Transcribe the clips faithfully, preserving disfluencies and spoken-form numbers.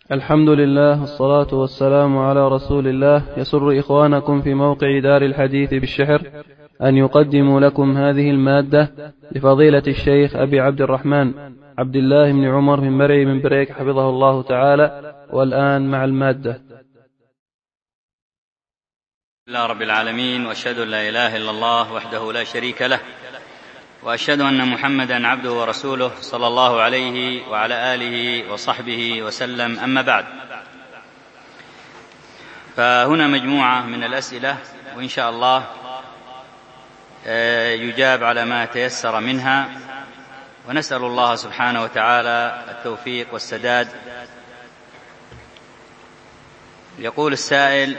الحمد لله والصلاة والسلام على رسول الله. يسر إخوانكم في موقع دار الحديث بالشحر أن يقدموا لكم هذه المادة لفضيلة الشيخ أبي عبد الرحمن عبد الله بن عمر بن مرعي من بريك حفظه الله تعالى. والآن مع المادة. الله رب العالمين، وأشهد أن لا إله إلا الله وحده لا شريك له، وأشهد أن محمدا عبده ورسوله صلى الله عليه وعلى آله وصحبه وسلم. أما بعد، فهنا مجموعة من الأسئلة، وإن شاء الله يجاب على ما تيسر منها، ونسأل الله سبحانه وتعالى التوفيق والسداد. يقول السائل: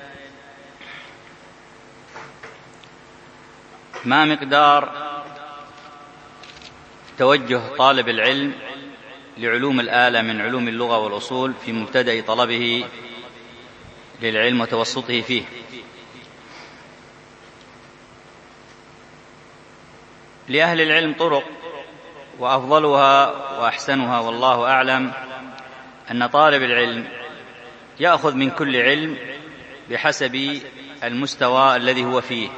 ما مقدار توجه طالب العلم لعلوم الآلة من علوم اللغة والأصول في مبتدأ طلبه للعلم وتوسطه فيه؟ لأهل العلم طرق، وأفضلها وأحسنها والله أعلم أن طالب العلم يأخذ من كل علم بحسب المستوى الذي هو فيه،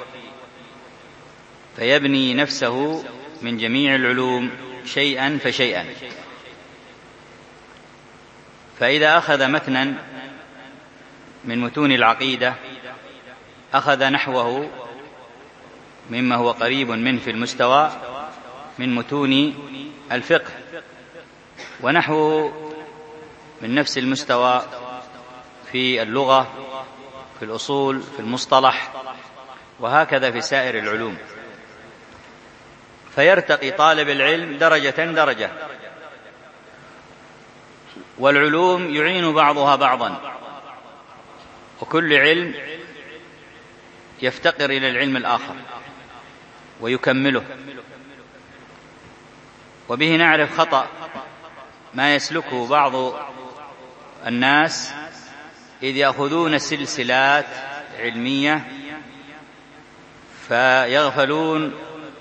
فيبني نفسه من جميع العلوم شيئا فشيئا. فإذا أخذ متنا من متون العقيدة أخذ نحوه مما هو قريب منه في المستوى من متون الفقه، ونحوه من نفس المستوى في اللغة، في الأصول، في المصطلح، وهكذا في سائر العلوم. فيرتقي طالب العلم درجة درجة، والعلوم يعين بعضها بعضا، وكل علم يفتقر إلى العلم الآخر ويكمله. وبه نعرف خطأ ما يسلكه بعض الناس إذ يأخذون سلسلات علمية فيغفلون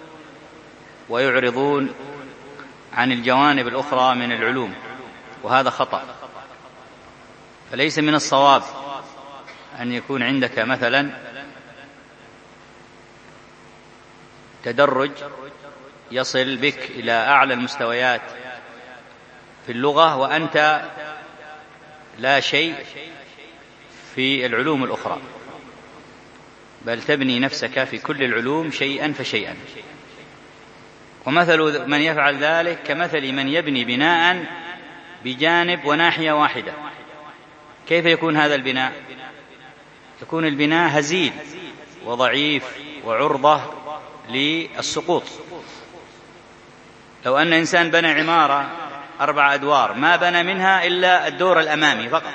ويعرضون عن الجوانب الأخرى من العلوم، وهذا خطأ. فليس من الصواب أن يكون عندك مثلا تدرج يصل بك إلى أعلى المستويات في اللغة وأنت لا شيء في العلوم الأخرى، بل تبني نفسك في كل العلوم شيئا فشيئا. ومثل من يفعل ذلك كمثل من يبني بناء بجانب وناحية واحدة. كيف يكون هذا البناء؟ يكون البناء هزيل وضعيف وعرضة للسقوط. لو أن إنسان بنى عمارة أربع أدوار ما بنى منها إلا الدور الأمامي فقط،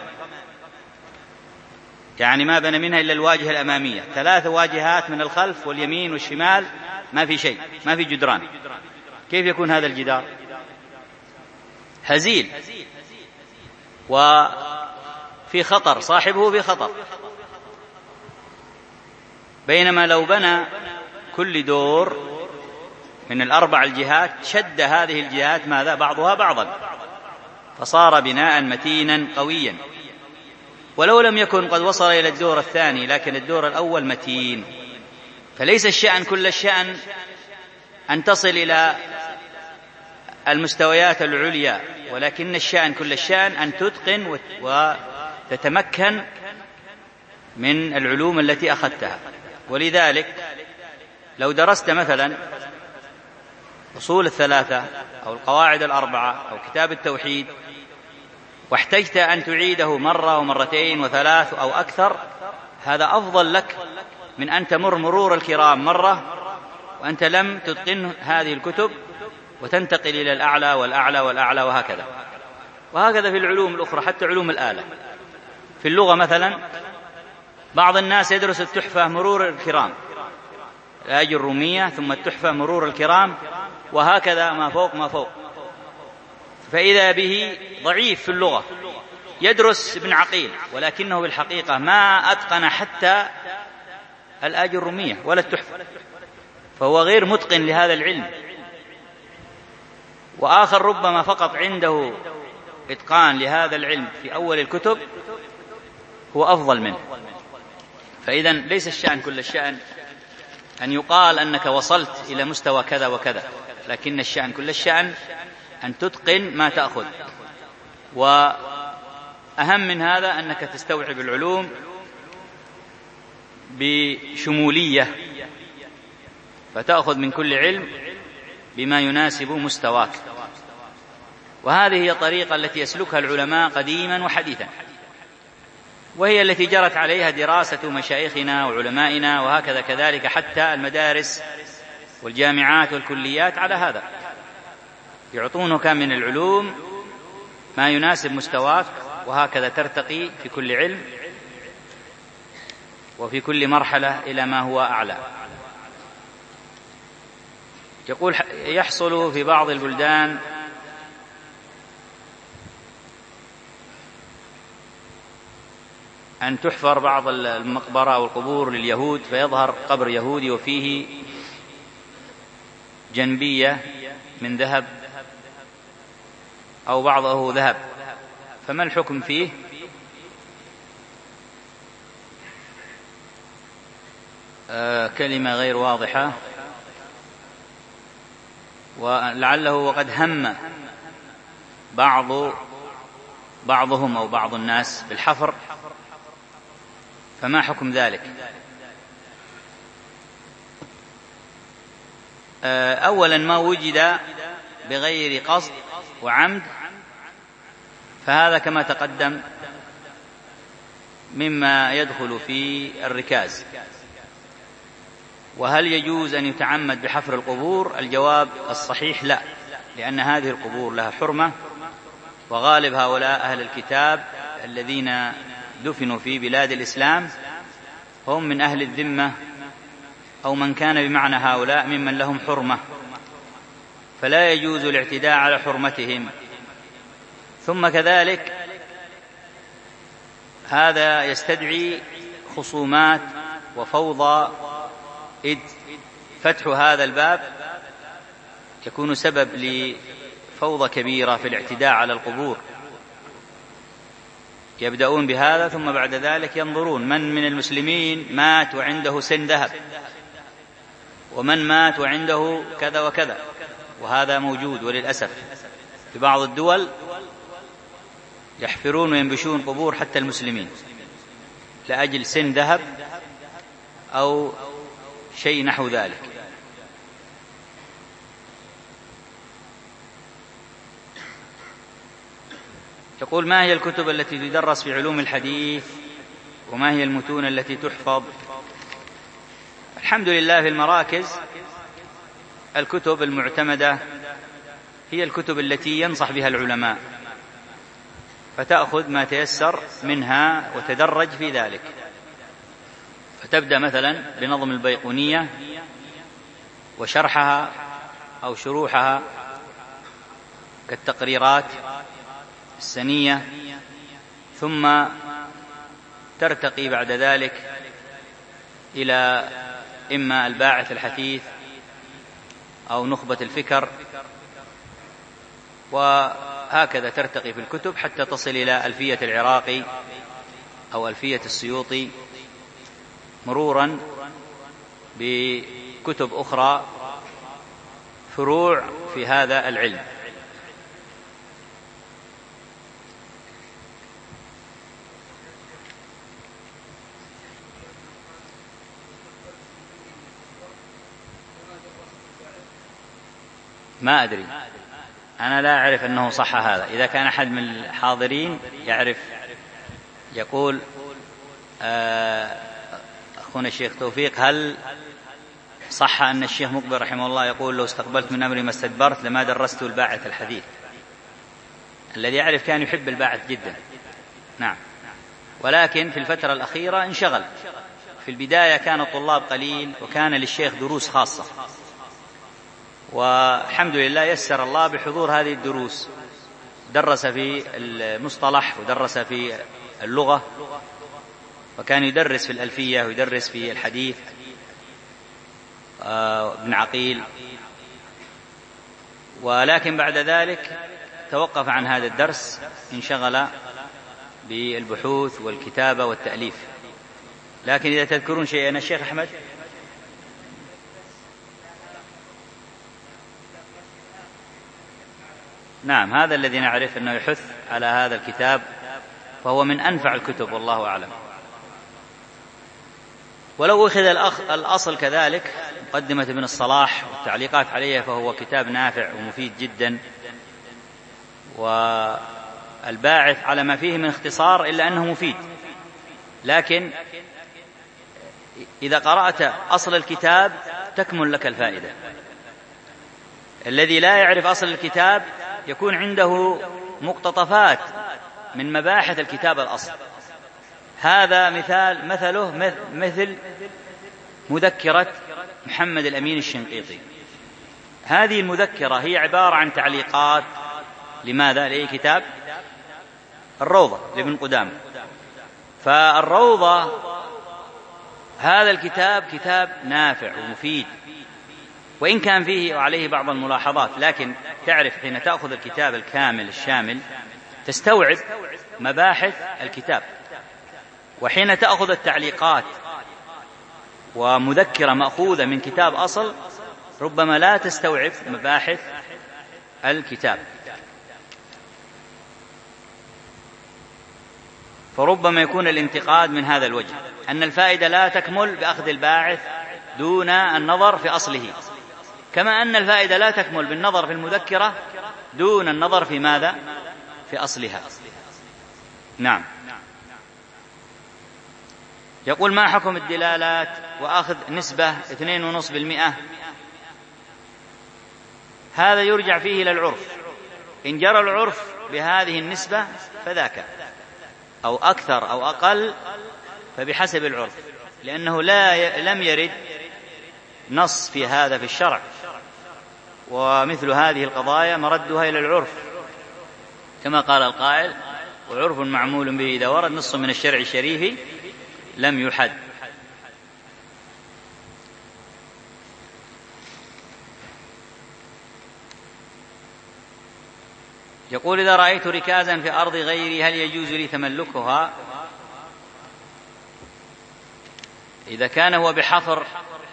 يعني ما بنى منها إلا الواجهة الأمامية، ثلاث واجهات من الخلف واليمين والشمال ما في شيء، ما في جدران. كيف يكون هذا الجدار؟ هزيل وفي خطر، صاحبه في خطر. بينما لو بنى كل دور من الأربع الجهات شد هذه الجهات ماذا؟ بعضها بعضا، فصار بناء متينا قويا. ولو لم يكن قد وصل إلى الدور الثاني لكن الدور الأول متين. فليس الشأن كل الشأن أن تصل إلى المستويات العليا، ولكن الشأن كل الشأن أن تتقن وتتمكن من العلوم التي أخذتها. ولذلك لو درست مثلا أصول الثلاثة أو القواعد الأربعة أو كتاب التوحيد واحتجت أن تعيده مرة ومرتين وثلاث أو أكثر، هذا أفضل لك من أن تمر مرور الكرام مرة وأنت لم تتقن هذه الكتب وتنتقل إلى الأعلى والأعلى والأعلى وهكذا. وهكذا في العلوم الأخرى، حتى علوم الآلة. في اللغة مثلا بعض الناس يدرس التحفة مرور الكرام، الآج الرومية، ثم التحفة مرور الكرام، وهكذا ما فوق ما فوق. فإذا به ضعيف في اللغة، يدرس ابن عقيل ولكنه بالحقيقة ما أتقن حتى الآج الرومية ولا التحفة، فهو غير متقن لهذا العلم. وآخر ربما فقط عنده إتقان لهذا العلم في أول الكتب هو أفضل منه. فإذا ليس الشأن كل الشأن أن يقال أنك وصلت إلى مستوى كذا وكذا، لكن الشأن كل الشأن أن تتقن ما تأخذ، وأهم من هذا أنك تستوعب العلوم بشمولية، فتأخذ من كل علم بما يناسب مستواك. وهذه هي الطريقة التي يسلكها العلماء قديما وحديثا، وهي التي جرت عليها دراسة مشايخنا وعلمائنا، وهكذا كذلك حتى المدارس والجامعات والكليات على هذا، يعطونك من العلوم ما يناسب مستواك، وهكذا ترتقي في كل علم وفي كل مرحلة إلى ما هو أعلى. يقول يحصل في بعض البلدان أن تحفر بعض المقبرة أو القبور لليهود، فيظهر قبر يهودي وفيه جنبية من ذهب أو بعضه ذهب، فما الحكم فيه؟ آه كلمة غير واضحة، ولعله وقد هم بعض بعضهم أو بعض الناس بالحفر، فما حكم ذلك؟ أولا ما وجد بغير قصد وعمد فهذا كما تقدم مما يدخل في الركاز. وهل يجوز أن يتعمد بحفر القبور؟ الجواب الصحيح لا، لأن هذه القبور لها حرمة، وغالب هؤلاء أهل الكتاب الذين دفنوا في بلاد الإسلام هم من أهل الذمة أو من كان بمعنى هؤلاء ممن لهم حرمة، فلا يجوز الاعتداء على حرمتهم. ثم كذلك هذا يستدعي خصومات وفوضى، إذ فتح هذا الباب يكون سبب لفوضى كبيرة في الاعتداء على القبور. يبدأون بهذا ثم بعد ذلك ينظرون من من المسلمين مات وعنده سن ذهب، ومن مات وعنده كذا وكذا، وهذا موجود وللأسف في بعض الدول يحفرون وينبشون قبور حتى المسلمين لأجل سن ذهب أو شيء نحو ذلك. يقول ما هي الكتب التي تدرس في علوم الحديث، وما هي المتون التي تحفظ؟ الحمد لله في المراكز الكتب المعتمدة هي الكتب التي ينصح بها العلماء، فتأخذ ما تيسر منها وتدرج في ذلك. فتبدأ مثلا بنظم البيقونية وشرحها أو شروحها كالتقريرات السنية، ثم ترتقي بعد ذلك إلى إما الباعث الحثيث أو نخبة الفكر، وهكذا ترتقي في الكتب حتى تصل إلى ألفية العراقي أو ألفية السيوطي، مرورا بكتب أخرى فروع في هذا العلم. ما أدري، أنا لا أعرف أنه صح هذا. إذا كان أحد من الحاضرين يعرف يقول أخونا الشيخ توفيق، هل صح أن الشيخ مقبل رحمه الله يقول لو استقبلت من أمري ما استدبرت لما درست الباعث الحديث؟ الذي يعرف كان يحب الباعث جدا، نعم، ولكن في الفترة الأخيرة انشغل. في البداية كان الطلاب قليل وكان للشيخ دروس خاصة، والحمد لله يسر الله بحضور هذه الدروس. درس في المصطلح ودرس في اللغة، وكان يدرس في الألفية ويدرس في الحديث ابن عقيل. ولكن بعد ذلك توقف عن هذا الدرس، انشغل بالبحوث والكتابة والتأليف. لكن إذا تذكرون شيئا الشيخ أحمد. نعم، هذا الذي نعرف أنه يحث على هذا الكتاب، فهو من أنفع الكتب والله أعلم. ولو أخذ الأصل كذلك مقدمة ابن الصلاح والتعليقات عليها، فهو كتاب نافع ومفيد جدا، والباعث على ما فيه من اختصار إلا أنه مفيد. لكن إذا قرأت أصل الكتاب تكمن لك الفائدة. الذي لا يعرف أصل الكتاب يكون عنده مقتطفات من مباحث الكتاب الأصل. هذا مثال مثله مثل مذكرة محمد الأمين الشنقيطي. هذه المذكرة هي عبارة عن تعليقات لماذا؟ لأي كتاب؟ الروضة لابن قدامة. فالروضة هذا الكتاب كتاب نافع ومفيد، وإن كان فيه وعليه بعض الملاحظات، لكن تعرف حين تأخذ الكتاب الكامل الشامل تستوعب مباحث الكتاب، وحين تأخذ التعليقات ومذكرة مأخوذة من كتاب أصل ربما لا تستوعب مباحث الكتاب. فربما يكون الانتقاد من هذا الوجه، أن الفائدة لا تكمل بأخذ الباعث دون النظر في أصله، كما أن الفائدة لا تكمل بالنظر في المذكرة دون النظر في ماذا؟ في أصلها. نعم. يقول: ما حكم الدلالات وأخذ نسبة اثنين ونصف بالمئة؟ هذا يرجع فيه إلى العرف. إن جرى العرف بهذه النسبة فذاك، أو أكثر أو أقل فبحسب العرف، لأنه لا لم يرد نص في هذا في الشرع، ومثل هذه القضايا مردها إلى العرف، كما قال القائل: وعرف معمول به إذا ورد نص من الشرع الشريف لم يحد. يقول: إذا رأيت ركازا في أرض غيري هل يجوز لي تملكها؟ إذا كان هو بحفر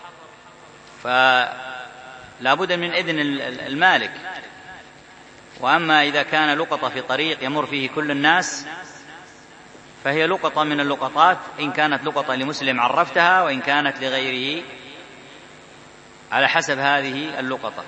فلا بد من إذن المالك، وأما إذا كان لقطة في طريق يمر فيه كل الناس فهي لقطة من اللقطات، إن كانت لقطة لمسلم عرفتها، وإن كانت لغيره على حسب هذه اللقطة.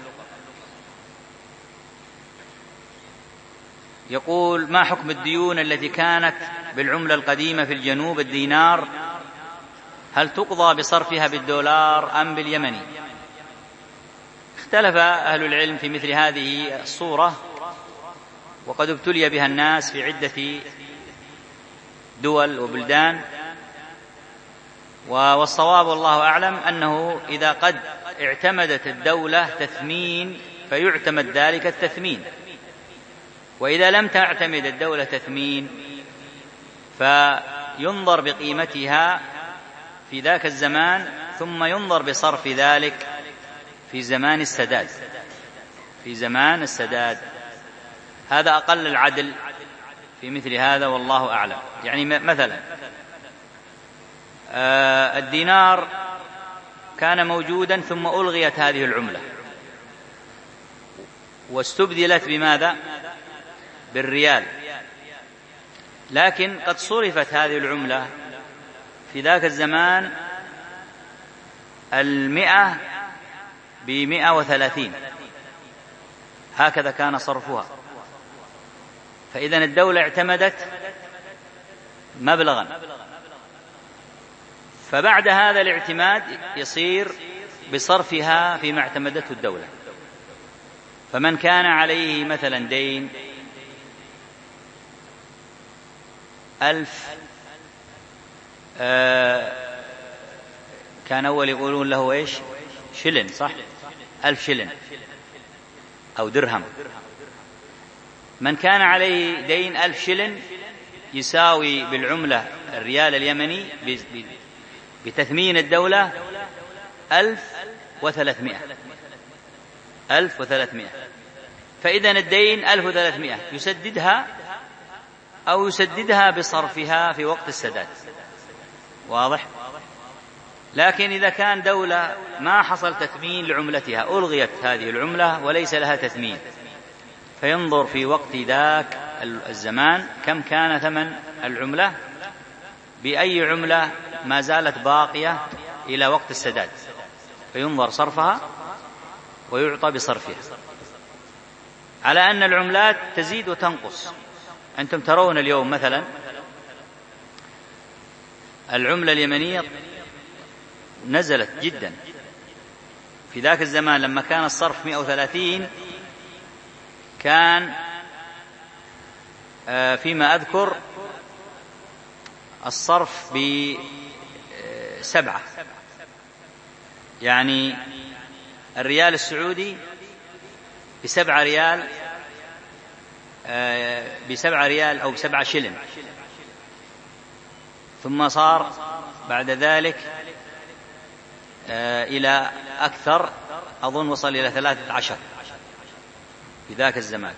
يقول: ما حكم الديون التي كانت بالعملة القديمة في الجنوب الدينار؟ هل تقضى بصرفها بالدولار أم باليمني؟ اختلف أهل العلم في مثل هذه الصورة، وقد ابتلي بها الناس في عدة دول وبلدان، والصواب والله أعلم أنه إذا قد اعتمدت الدولة تثمين فيعتمد ذلك التثمين، وإذا لم تعتمد الدولة تثمين فينظر بقيمتها في ذاك الزمان، ثم ينظر بصرف ذلك في زمان السداد في زمان السداد هذا أقل العدل في مثل هذا والله أعلم. يعني مثلا الدينار كان موجودا ثم ألغيت هذه العملة واستبدلت بماذا؟ بالريال، لكن قد صرفت هذه العملة في ذاك الزمان المئة بمئة وثلاثين، هكذا كان صرفها. فإذن الدولة اعتمدت مبلغا، فبعد هذا الاعتماد يصير بصرفها فيما اعتمدته الدولة. فمن كان عليه مثلا دين ألف، آه كان أول يقولون له إيش؟ شلن، صح؟ ألف شلن أو درهم. من كان عليه دين ألف شلن يساوي بالعملة الريال اليمني بتثمين الدولة ألف وثلاثمائة ألف وثلاثمائة فإذن الدين ألف وثلاثمائة يسددها أو يسددها بصرفها في وقت السداد. واضح؟ لكن إذا كان دولة ما حصل تثمين لعملتها، ألغيت هذه العملة وليس لها تثمين، فينظر في وقت ذاك الزمان كم كان ثمن العملة، بأي عملة ما زالت باقية إلى وقت السداد، فينظر صرفها ويعطى بصرفها، على أن العملات تزيد وتنقص. أنتم ترون اليوم مثلا العملة اليمنية نزلت جدا. في ذاك الزمان لما كان الصرف مئة وثلاثين كان فيما أذكر الصرف بسبعة، يعني الريال السعودي بسبعة ريال بسبعة ريال أو بسبعة شلن، ثم صار بعد ذلك إلى أكثر، أظن وصل إلى ثلاثة عشر في ذاك الزمان.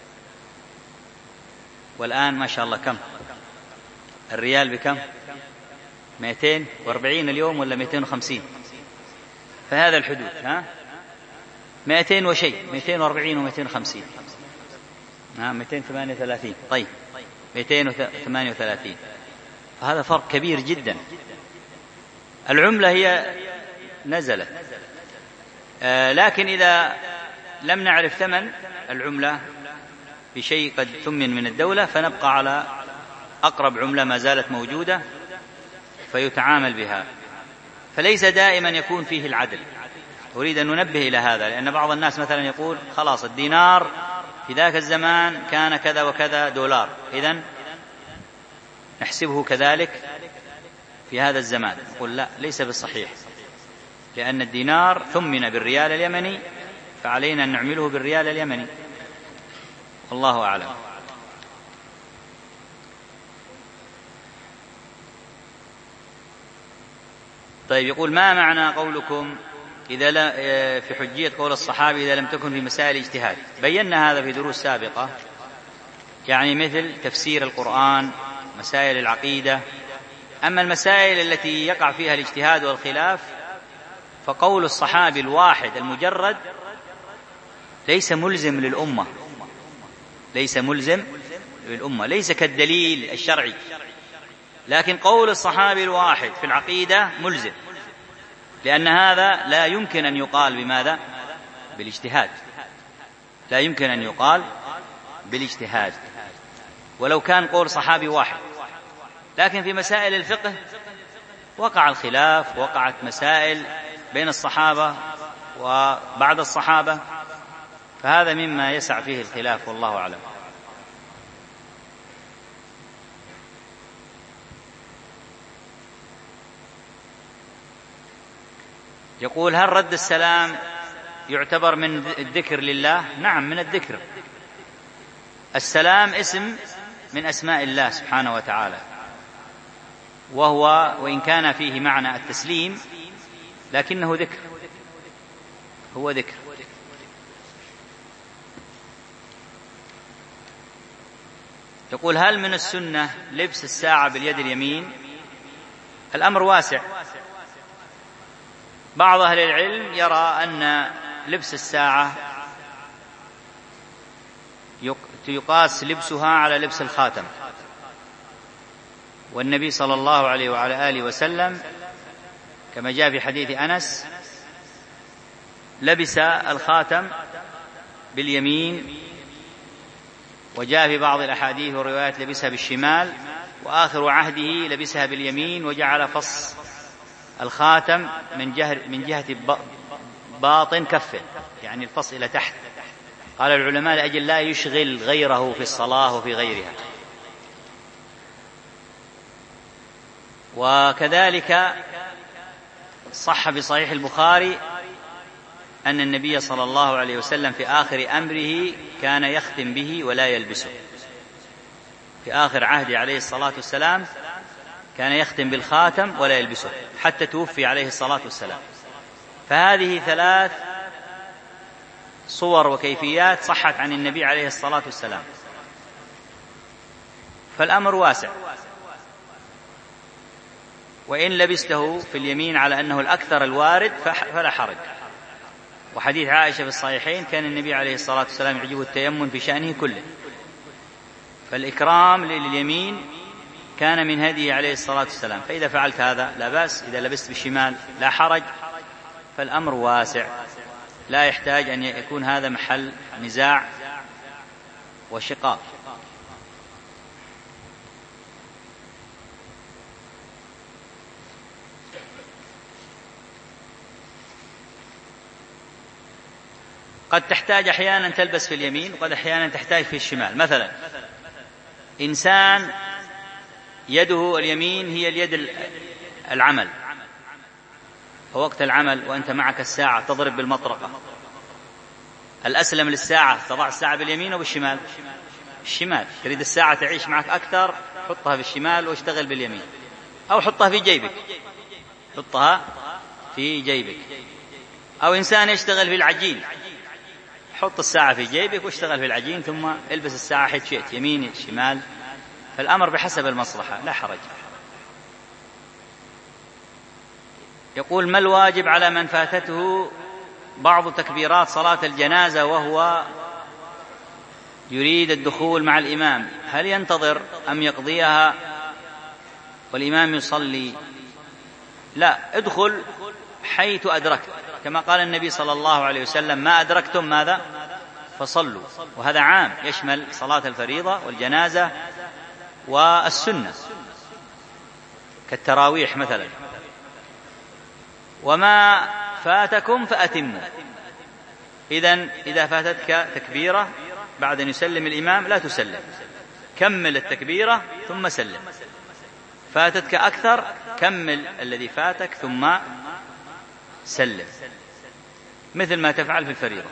والآن ما شاء الله كم الريال؟ بكم؟ مئتين وأربعين اليوم ولا مئتين وخمسين؟ فهذا الحدود، ها مئتين وشيء، مئتين وأربعين ومئتين وخمسين، ها مئتين وثمانية وثلاثين. طيب مئتين وثمانية وثلاثين، فهذا فرق كبير جدا. العملة هي نزلت، آه لكن إذا لم نعرف ثمن العملة بشيء قد ثمن من الدولة فنبقى على أقرب عملة ما زالت موجودة فيتعامل بها، فليس دائما يكون فيه العدل. أريد أن ننبه إلى هذا، لأن بعض الناس مثلا يقول خلاص الدينار في ذاك الزمان كان كذا وكذا دولار، إذن نحسبه كذلك في هذا الزمان. نقول لا، ليس بالصحيح، لأن الدينار ثمن بالريال اليمني، فعلينا أن نعمله بالريال اليمني. والله أعلم. طيب، يقول ما معنى قولكم إذا لا في حجية قول الصحابي إذا لم تكن في مسائل اجتهاد؟ بينا هذا في دروس سابقة، يعني مثل تفسير القرآن، مسائل العقيدة. أما المسائل التي يقع فيها الاجتهاد والخلاف فقول الصحابي الواحد المجرد ليس ملزم للأمة، ليس ملزم للأمة، ليس كالدليل الشرعي، لكن قول الصحابي الواحد في العقيدة ملزم، لأن هذا لا يمكن أن يقال بماذا؟ بالاجتهاد، لا يمكن أن يقال بالاجتهاد ولو كان قول صحابي واحد. لكن في مسائل الفقه وقع الخلاف، وقعت مسائل بين الصحابة وبعد الصحابة، فهذا مما يسع فيه الخلاف، والله أعلم. يقول هل رد السلام يعتبر من الذكر لله؟ نعم، من الذكر. السلام اسم من أسماء الله سبحانه وتعالى، وهو وإن كان فيه معنى التسليم لكنه ذكر، هو ذكر. يقول هل من السنة لبس الساعة باليد اليمين؟ الأمر واسع. بعض أهل العلم يرى أن لبس الساعة يقاس لبسها على لبس الخاتم، والنبي صلى الله عليه وعلى آله وسلم كما جاء في حديث أنس لبس الخاتم باليمين، وجاء في بعض الأحاديث والروايات لبسها بالشمال، وآخر عهده لبسها باليمين، وجعل فص الخاتم من جهة من جهة باطن كفه، يعني الفص إلى تحت. قال العلماء لأجل لا يشغل غيره في الصلاة وفي غيرها. وكذلك صح في صحيح البخاري أن النبي صلى الله عليه وسلم في آخر أمره كان يختم به ولا يلبسه، في آخر عهده عليه الصلاة والسلام كان يختم بالخاتم ولا يلبسه حتى توفي عليه الصلاة والسلام. فهذه ثلاث صور وكيفيات صحت عن النبي عليه الصلاة والسلام، فالأمر واسع. وإن لبسته في اليمين على أنه الأكثر الوارد فلا حرج. وحديث عائشة في الصحيحين كان النبي عليه الصلاة والسلام يعجبه التيمم في شأنه كله، فالإكرام لليمين كان من هديه عليه الصلاة والسلام. فإذا فعلت هذا لا بأس، إذا لبست بالشمال لا حرج، فالأمر واسع لا يحتاج أن يكون هذا محل نزاع وشقاق. قد تحتاج أحيانا تلبس في اليمين، وقد أحيانا تحتاج في الشمال. مثلا إنسان يده اليمين هي اليد العمل، فوقت العمل وأنت معك الساعة تضرب بالمطرقة، الأسلم للساعة تضع الساعة باليمين وبالشمال؟ الشمال. تريد الساعة تعيش معك أكثر، حطها في الشمال واشتغل باليمين، أو حطها في جيبك، حطها في جيبك. أو إنسان يشتغل في العجين، حط الساعة في جيبك واشتغل في العجين، ثم البس الساعة حيث شئت، يمين شمال، فالأمر بحسب المصلحة لا حرج. يقول: ما الواجب على من فاتته بعض تكبيرات صلاة الجنازة وهو يريد الدخول مع الإمام، هل ينتظر أم يقضيها والإمام يصلي؟ لا، ادخل حيث أدركت، كما قال النبي صلى الله عليه وسلم: ما أدركتم ماذا فصلوا. وهذا عام، يشمل صلاة الفريضة والجنازة والسنة كالتراويح مثلا. وما فاتكم فأتموا. إذن إذا فاتتك تكبيرة بعد أن يسلم الإمام لا تسلم، كمل التكبيرة ثم سلم. فاتتك أكثر، كمل الذي فاتك ثم سلم، مثل ما تفعل في الفريضة.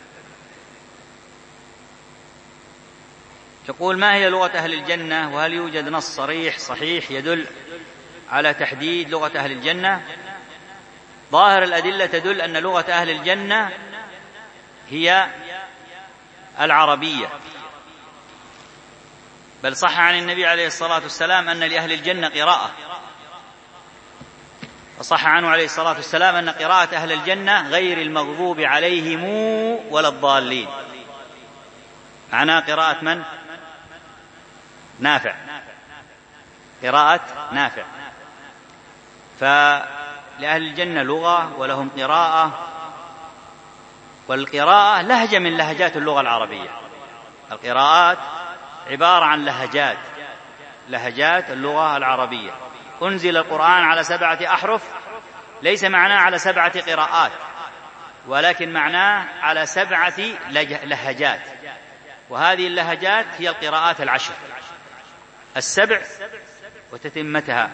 تقول: ما هي لغة أهل الجنة؟ وهل يوجد نص صريح صحيح يدل على تحديد لغة أهل الجنة؟ ظاهر الأدلة تدل أن لغة أهل الجنة هي العربية، بل صح عن النبي عليه الصلاة والسلام أن لأهل الجنة قراءة، وصح عنه عليه الصلاة والسلام أن قراءة أهل الجنة غير المغضوب عليهم ولا الضالين. معناه قراءة من؟ نافع، قراءة نافع. فلأهل الجنة لغة ولهم قراءة، والقراءة لهجة من لهجات اللغة العربية. القراءات عبارة عن لهجات لهجات اللغة العربية. أنزل القرآن على سبعة أحرف، ليس معناه على سبعة قراءات، ولكن معناه على سبعة لهجات، وهذه اللهجات هي القراءات العشر السبع وتتمتها.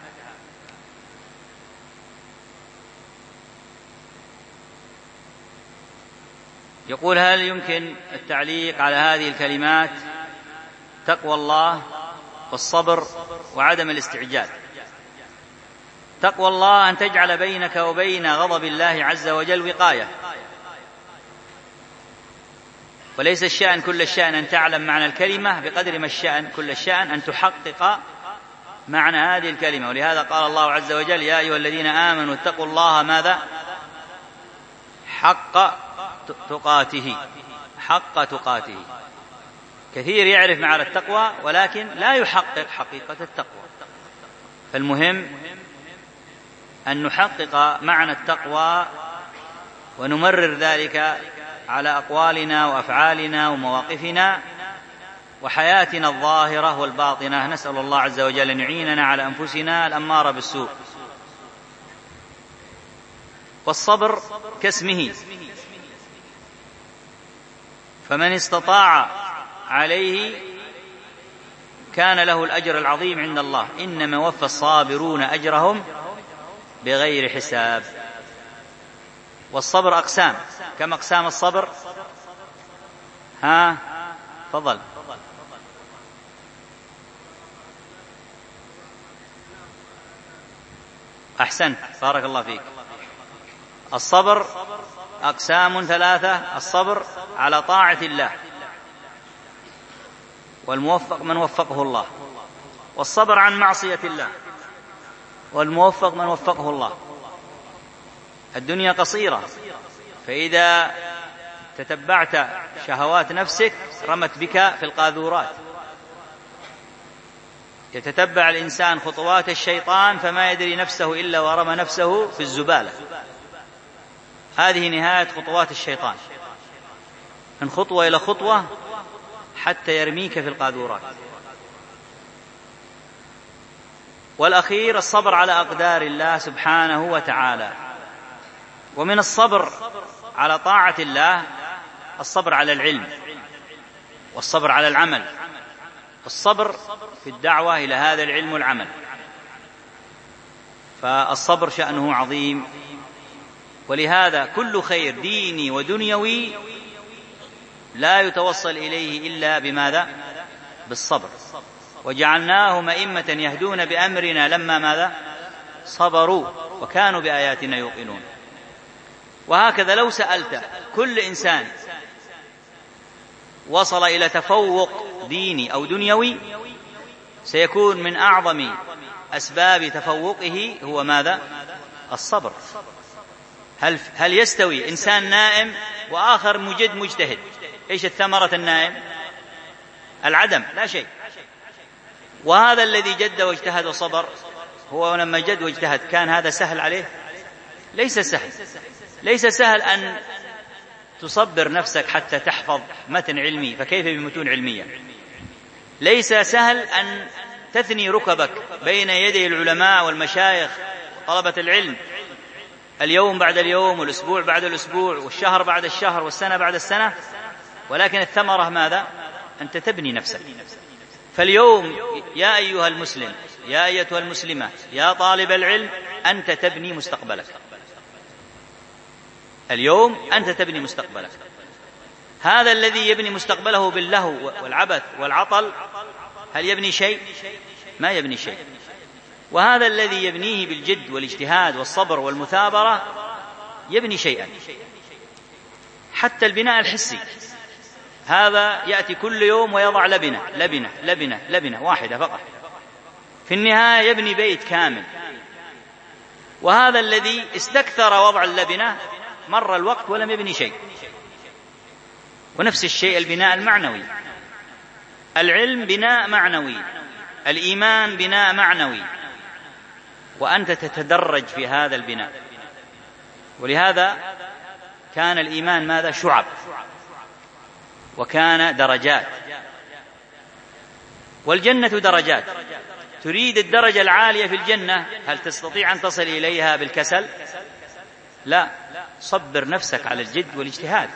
يقول: هل يمكن التعليق على هذه الكلمات: تقوى الله والصبر وعدم الاستعجال؟ تقوى الله أن تجعل بينك وبين غضب الله عز وجل وقاية، وليس الشأن كل الشأن أن تعلم معنى الكلمة بقدر ما الشأن كل الشأن أن تحقق معنى هذه الكلمة. ولهذا قال الله عز وجل: يا أيها الذين آمنوا اتقوا الله ماذا؟ حق تقاته، حق تقاته. كثير يعرف معنى التقوى ولكن لا يحقق حقيقة التقوى، فالمهم أن نحقق معنى التقوى ونمرر ذلك على أقوالنا وأفعالنا ومواقفنا وحياتنا الظاهرة والباطنة. نسأل الله عز وجل أن يعيننا على أنفسنا الأمارة بالسوء. والصبر كاسمه، فمن استطاع عليه كان له الأجر العظيم عند الله. إنما وفى الصابرون أجرهم بغير حساب. والصبر أقسام. كم أقسام الصبر؟ ها فضل. أحسنت، بارك الله فيك. الصبر أقسام ثلاثة: الصبر على طاعة الله، والموفق من وفقه الله، والصبر عن معصية الله، والموفق من وفقه الله. الدنيا قصيرة، فإذا تتبعت شهوات نفسك رمت بك في القاذورات. يتتبع الإنسان خطوات الشيطان فما يدري نفسه إلا ورمى نفسه في الزبالة. هذه نهاية خطوات الشيطان، من خطوة إلى خطوة حتى يرميك في القاذورات. والأخير الصبر على أقدار الله سبحانه وتعالى. ومن الصبر على طاعة الله الصبر على العلم، والصبر على العمل، والصبر في الدعوة إلى هذا العلم والعمل. فالصبر شأنه عظيم، ولهذا كل خير ديني ودنيوي لا يتوصل إليه إلا بماذا؟ بالصبر. وجعلناهم أئمة يهدون بأمرنا لما ماذا؟ صبروا وكانوا بآياتنا يوقنون. وهكذا لو سألت كل إنسان وصل إلى تفوق ديني أو دنيوي سيكون من أعظم أسباب تفوقه هو ماذا؟ الصبر. هل, هل يستوي إنسان نائم وآخر مجد مجتهد؟ إيش الثمرة النائم؟ العدم، لا شيء. وهذا الذي جد واجتهد وصبر هو لما جد واجتهد كان هذا سهل عليه؟ ليس سهل. ليس سهل أن تصبر نفسك حتى تحفظ متن علمي، فكيف بمتون علمية؟ ليس سهل أن تثني ركبك بين يدي العلماء والمشايخ وطلبة العلم اليوم بعد اليوم، والأسبوع بعد الأسبوع، والشهر بعد الشهر، والسنة بعد السنة، ولكن الثمرة ماذا؟ أنت تبني نفسك. فاليوم يا أيها المسلم، يا أيتها المسلمة، يا طالب العلم، أنت تبني مستقبلك. اليوم أنت تبني مستقبلك. هذا الذي يبني مستقبله باللهو والعبث والعطل هل يبني شيء؟ ما يبني شيء. وهذا الذي يبنيه بالجد والاجتهاد والصبر والمثابرة يبني شيئا. حتى البناء الحسي هذا يأتي كل يوم ويضع لبنة لبنة لبنة لبنة واحدة فقط، في النهاية يبني بيت كامل. وهذا الذي استكثر وضع اللبنة مر الوقت ولم يبني شيء. ونفس الشيء البناء المعنوي. العلم بناء معنوي، الإيمان بناء معنوي، وأنت تتدرج في هذا البناء. ولهذا كان الإيمان ماذا؟ شعب، وكان درجات. والجنة درجات. تريد الدرجة العالية في الجنة، هل تستطيع أن تصل إليها بالكسل؟ لا، صبر نفسك على الجد والاجتهاد.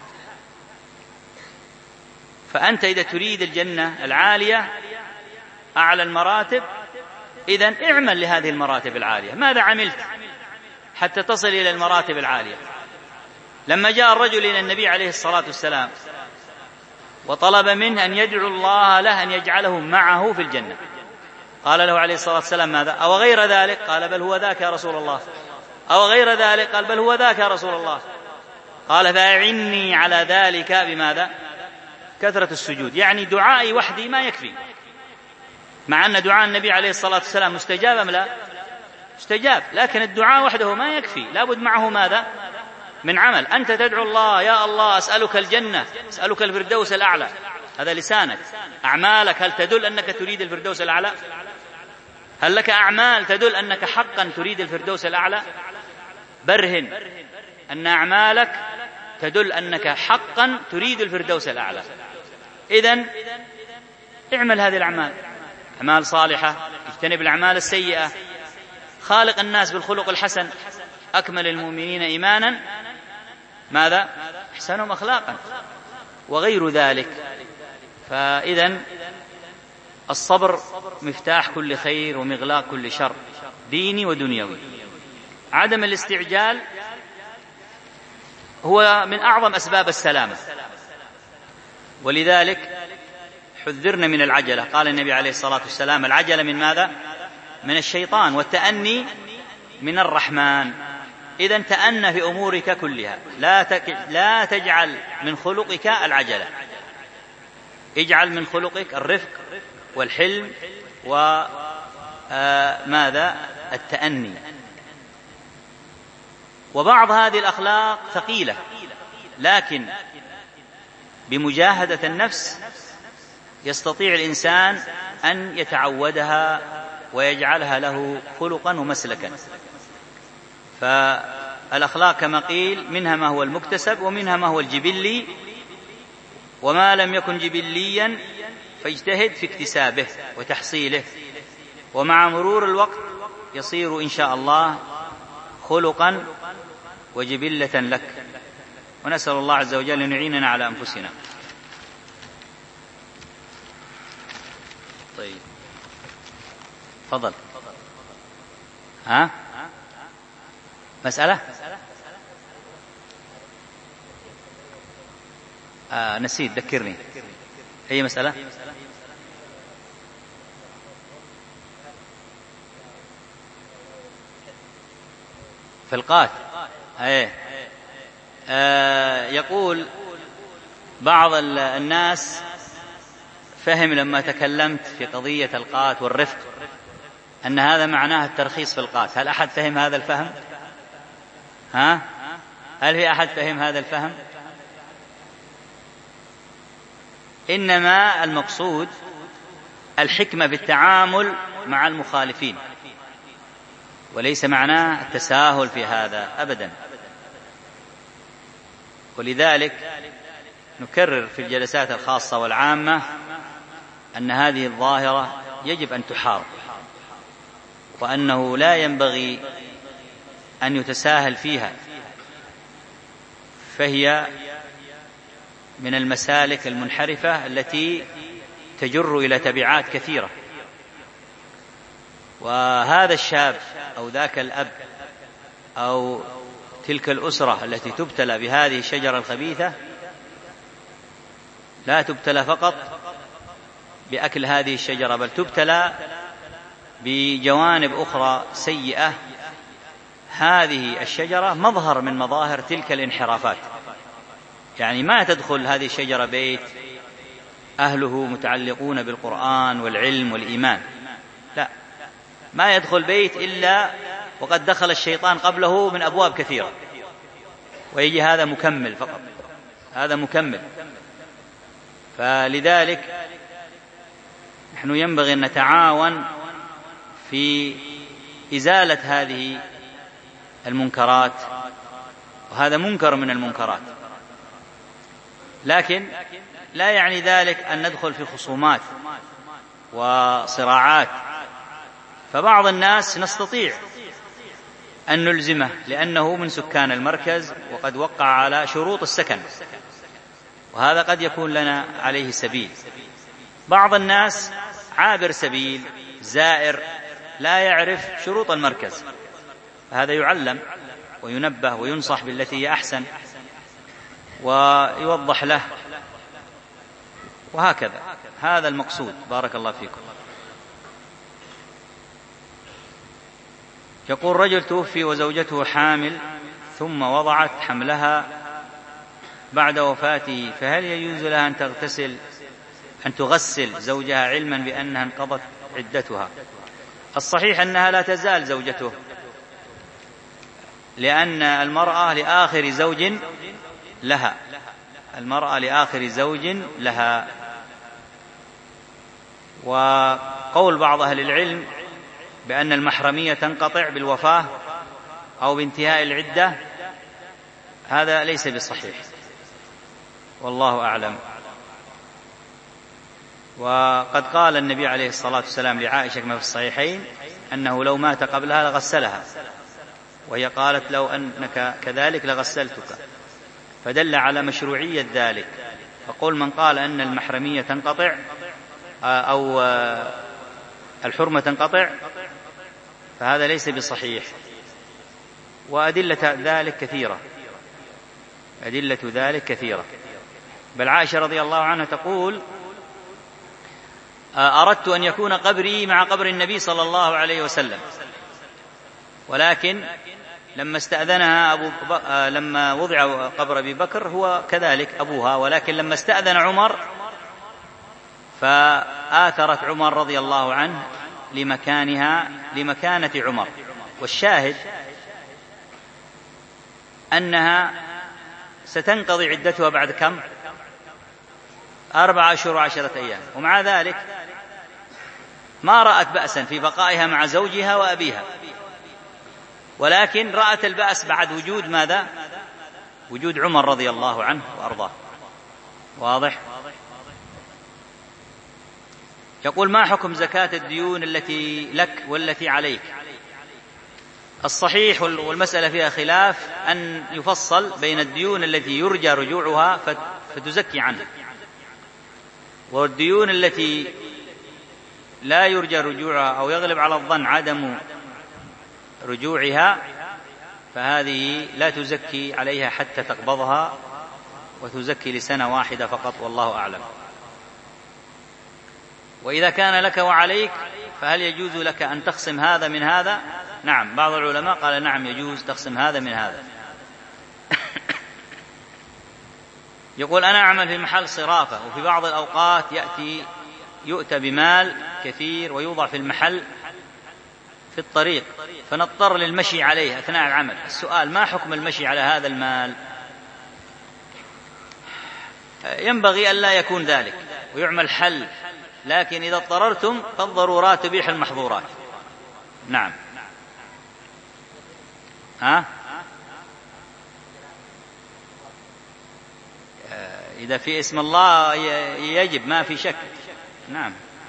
فأنت إذا تريد الجنة العالية أعلى المراتب، إذن اعمل لهذه المراتب العالية. ماذا عملت حتى تصل إلى المراتب العالية؟ لما جاء الرجل إلى النبي عليه الصلاة والسلام وطلب منه أن يدعو الله له أن يجعله معه في الجنة، قال له عليه الصلاة والسلام ماذا؟ أو غير ذلك؟ قال بل هو ذاك يا رسول الله. أو غير ذلك؟ قال بل هو ذاك يا رسول الله. قال فأعني على ذلك بماذا؟ كثرة السجود. يعني دعائي وحدي ما يكفي، مع أن دعاء النبي عليه الصلاة والسلام مستجاب أم لا؟ مستجاب، لكن الدعاء وحده ما يكفي، لابد معه ماذا؟ من عمل. أنت تدعو الله يا الله أسألك الجنة، أسألك الفردوس الأعلى، هذا لسانك. أعمالك هل تدل أنك تريد الفردوس الأعلى؟ هل لك أعمال تدل أنك حقا تريد الفردوس الأعلى؟ برهن أن أعمالك تدل أنك حقا تريد الفردوس الأعلى. إذن اعمل هذه الأعمال، أعمال صالحة، اجتنب الأعمال السيئة، خالق الناس بالخلق الحسن. أكمل المؤمنين إيمانا ماذا؟ أحسنهم أخلاقا، وغير ذلك. فإذن الصبر مفتاح كل خير ومغلاق كل شر ديني ودنيوي. عدم الاستعجال هو من أعظم أسباب السلامة، ولذلك حذرنا من العجلة. قال النبي عليه الصلاة والسلام العجلة من ماذا؟ من الشيطان، والتأني من الرحمن. إذن تأنى في أمورك كلها، لا لا تجعل من خلقك العجلة، اجعل من خلقك الرفق والحلم وماذا التأني. وبعض هذه الأخلاق ثقيلة، لكن بمجاهدة النفس يستطيع الإنسان أن يتعودها ويجعلها له خلقا ومسلكا. فالأخلاق كما قيل منها ما هو المكتسب ومنها ما هو الجبلي، وما لم يكن جبليا فاجتهد في اكتسابه وتحصيله، ومع مرور الوقت يصير إن شاء الله خلقا وجبلة لك. ونسأل الله عز وجل أن يعيننا على أنفسنا. طيب تفضل. ها مسألة آه نسيت، ذكرني أي مسألة؟ فلقات. أيه. آه يقول بعض الناس فهم لما تكلمت في قضية القات والرفق أن هذا معناه الترخيص في القات. هل أحد فهم هذا الفهم؟ ها؟ هل في أحد فهم هذا الفهم؟ إنما المقصود الحكمة في التعامل مع المخالفين، وليس معناه التساهل في هذا أبدا. ولذلك نكرر في الجلسات الخاصة والعامة أن هذه الظاهرة يجب أن تحارب، وأنه لا ينبغي أن يتساهل فيها، فهي من المسالك المنحرفة التي تجر إلى تبعات كثيرة. وهذا الشاب أو ذاك الأب أو تلك الأسرة التي تبتلى بهذه الشجرة الخبيثة لا تبتلى فقط بأكل هذه الشجرة، بل تبتلى بجوانب أخرى سيئة. هذه الشجرة مظهر من مظاهر تلك الانحرافات، يعني ما تدخل هذه الشجرة بيت أهله متعلقون بالقرآن والعلم والإيمان، لا، ما يدخل بيت إلا وقد دخل الشيطان قبله من أبواب كثيرة، ويجي هذا مكمل فقط، هذا مكمل. فلذلك نحن ينبغي أن نتعاون في إزالة هذه المنكرات، وهذا منكر من المنكرات، لكن لا يعني ذلك أن ندخل في خصومات وصراعات. فبعض الناس نستطيع أن نلزمه لأنه من سكان المركز وقد وقع على شروط السكن، وهذا قد يكون لنا عليه سبيل. بعض الناس عابر سبيل زائر لا يعرف شروط المركز، هذا يعلم وينبه وينصح بالتي هي أحسن ويوضح له، وهكذا. هذا المقصود. بارك الله فيكم. يقول رجل توفي وزوجته حامل ثم وضعت حملها بعد وفاته، فهل يجوز لها أن تغتسل أن تغسل زوجها علما بأنها انقضت عدتها؟ الصحيح أنها لا تزال زوجته، لأن المرأة لآخر زوج لها، المرأة لآخر زوج لها. وقول بعض أهل العلم بأن المحرمية تنقطع بالوفاة أو بانتهاء العدة هذا ليس بصحيح، والله أعلم. وقد قال النبي عليه الصلاة والسلام لعائشة كما في الصحيحين أنه لو مات قبلها لغسلها، وهي قالت لو أنك كذلك لغسلتك، فدل على مشروعية ذلك. فقول من قال أن المحرمية تنقطع أو الحرمة تنقطع فهذا ليس بصحيح، وأدلة ذلك كثيرة، أدلة ذلك كثيرة. بل عائشة رضي الله عنها تقول أردت أن يكون قبري مع قبر النبي صلى الله عليه وسلم، ولكن لما استأذنها أبو ب... لما وضع قبر أبي بكر هو كذلك أبوها، ولكن لما استأذن عمر فآثرت عمر رضي الله عنه لمكانها لمكانة عمر. والشاهد أنها ستنقضي عدتها بعد كم؟ أربع أشهر وعشرة أيام، ومع ذلك ما رأت بأسا في بقائها مع زوجها وأبيها، ولكن رأت البأس بعد وجود ماذا؟ وجود عمر رضي الله عنه وأرضاه. واضح؟ يقول: ما حكم زكاة الديون التي لك والتي عليك؟ الصحيح والمسألة فيها خلاف أن يفصل بين الديون التي يرجى رجوعها فتزكي عنها، والديون التي لا يرجى رجوعها أو يغلب على الظن عدم رجوعها فهذه لا تزكي عليها حتى تقبضها، وتزكي لسنة واحدة فقط، والله أعلم. وإذا كان لك وعليك فهل يجوز لك أن تقسم هذا من هذا؟ نعم، بعض العلماء قال نعم يجوز تقسم هذا من هذا. يقول: أنا أعمل في محل صرافة، وفي بعض الأوقات يأتي يؤتى بمال كثير ويوضع في المحل في الطريق، فنضطر للمشي عليه أثناء العمل. السؤال: ما حكم المشي على هذا المال؟ ينبغي أن لا يكون ذلك ويعمل حل، لكن إذا اضطررتم فالضرورات تبيح المحظورات. نعم. ها؟ إذا في اسم الله يجب، ما في شك. نعم.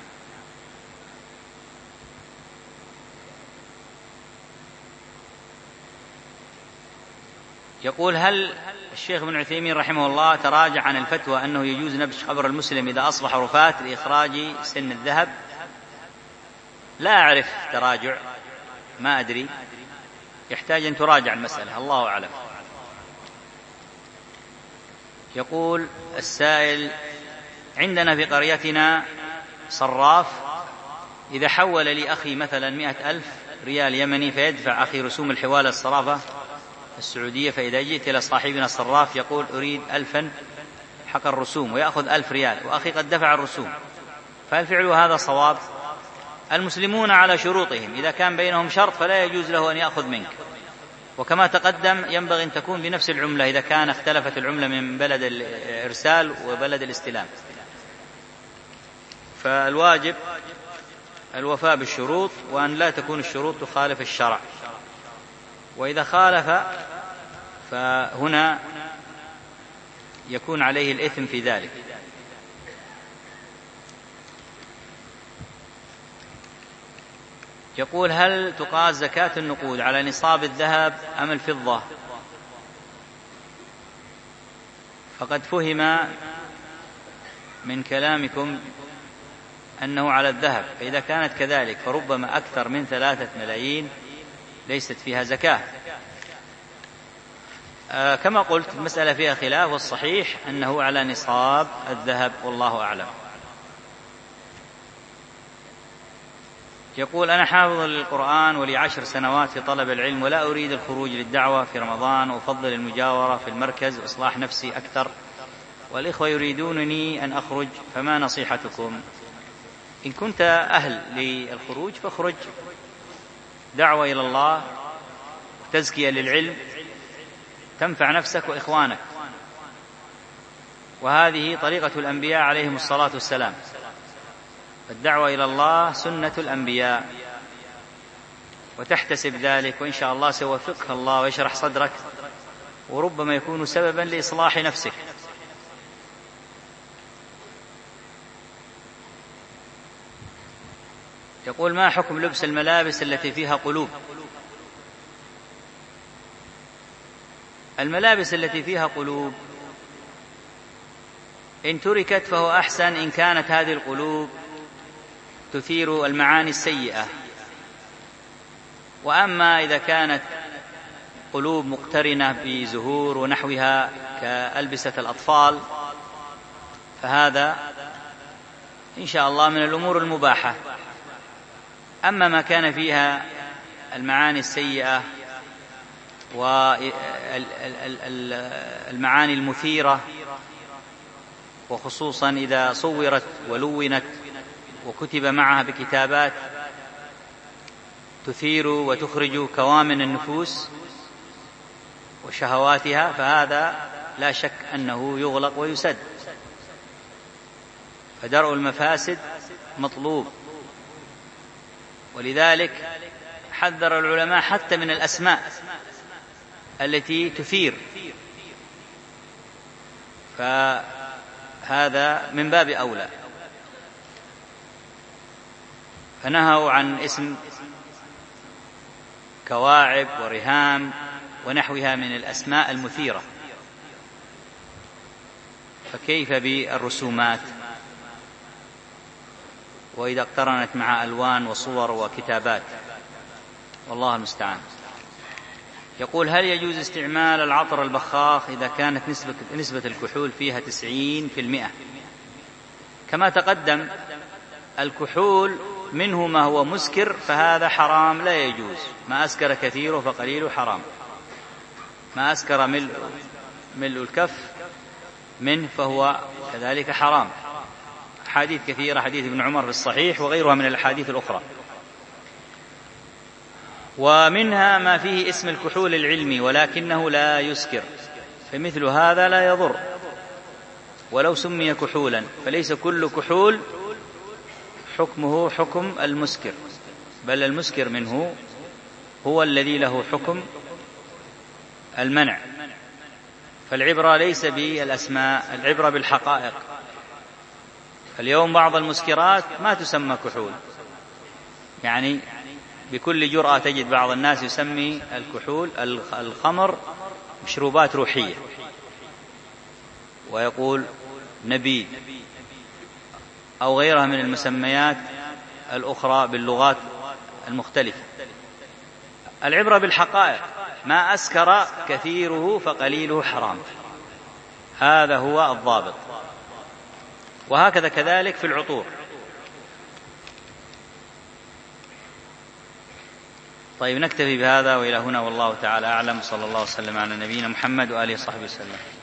يقول: هل الشيخ ابن عثيمين رحمه الله تراجع عن الفتوى أنه يجوز نبش قبر المسلم إذا أصبح رفات لإخراج سن الذهب؟ لا أعرف تراجع، ما أدري، يحتاج أن تراجع المسألة، الله أعلم. يقول السائل: عندنا في قريتنا صراف، إذا حول لي أخي مثلا مئة ألف ريال يمني فيدفع أخي رسوم الحوالة الصرافة السعودية، فإذا جئت إلى صاحبنا الصراف يقول أريد ألفا حق الرسوم ويأخذ ألف ريال، وأخي قد دفع الرسوم، فهل فعل هذا صواب؟ المسلمون على شروطهم، إذا كان بينهم شرط فلا يجوز له أن يأخذ منك، وكما تقدم ينبغي أن تكون بنفس العملة إذا كان اختلفت العملة من بلد الإرسال وبلد الاستلام. فالواجب الوفاء بالشروط، وأن لا تكون الشروط تخالف الشرع، وإذا خالف فهنا يكون عليه الإثم في ذلك. يقول: هل تقاس زكاة النقود على نصاب الذهب أم الفضة؟ فقد فهم من كلامكم أنه على الذهب، فإذا كانت كذلك فربما أكثر من ثلاثة ملايين ليست فيها زكاة. آه كما قلت المسألة فيها خلاف، والصحيح أنه على نصاب الذهب، والله أعلم. يقول: أنا حافظ للقرآن ولي عشر سنوات في طلب العلم، ولا أريد الخروج للدعوة في رمضان، وأفضل المجاورة في المركز وإصلاح نفسي أكثر، والإخوة يريدونني أن أخرج، فما نصيحتكم؟ إن كنت أهل للخروج فاخرج، دعوة إلى الله وتزكية للعلم تنفع نفسك وإخوانك، وهذه طريقة الأنبياء عليهم الصلاة والسلام. الدعوة إلى الله سنة الأنبياء، وتحتسب ذلك، وإن شاء الله سيوفقك الله ويشرح صدرك، وربما يكون سببا لإصلاح نفسك. يقول: ما حكم لبس الملابس التي فيها قلوب؟ الملابس التي فيها قلوب إن تركت فهو أحسن، إن كانت هذه القلوب تثير المعاني السيئة. وأما إذا كانت قلوب مقترنة بزهور ونحوها كألبسة الأطفال فهذا إن شاء الله من الأمور المباحة. أما ما كان فيها المعاني السيئة والمعاني المثيرة، وخصوصا إذا صورت ولونت وكتب معها بكتابات تثير وتخرج كوامن النفوس وشهواتها، فهذا لا شك أنه يغلق ويسد. فدرء المفاسد مطلوب، ولذلك حذر العلماء حتى من الأسماء التي تثير، فهذا من باب أولى. فنهوا عن اسم كواعب ورهام ونحوها من الأسماء المثيرة، فكيف بالرسومات وإذا اقترنت مع ألوان وصور وكتابات؟ والله المستعان. يقول: هل يجوز استعمال العطر البخاخ إذا كانت نسبة, نسبة الكحول فيها تسعين في المئة؟ كما تقدم، الكحول منه ما هو مسكر فهذا حرام لا يجوز، ما أسكر كثيره فقليله حرام، ما أسكر ملء, ملء الكف منه فهو كذلك حرام. حديث كثيرة، حديث ابن عمر في الصحيح وغيرها من الحديث الأخرى. ومنها ما فيه اسم الكحول العلمي ولكنه لا يسكر، فمثل هذا لا يضر ولو سمي كحولا، فليس كل كحول حكمه حكم المسكر، بل المسكر منه هو الذي له حكم المنع. فالعبرة ليس بالأسماء، العبرة بالحقائق. اليوم بعض المسكرات ما تسمى كحول، يعني بكل جرأة تجد بعض الناس يسمي الكحول الخمر مشروبات روحية، ويقول نبيذ أو غيرها من المسميات الأخرى باللغات المختلفة. العبرة بالحقائق، ما أسكر كثيره فقليله حرام، هذا هو الضابط. وهكذا كذلك في العطور. طيب، نكتفي بهذا وإلى هنا، والله تعالى أعلم. صلى الله وسلم على نبينا محمد وآله وصحبه وسلم.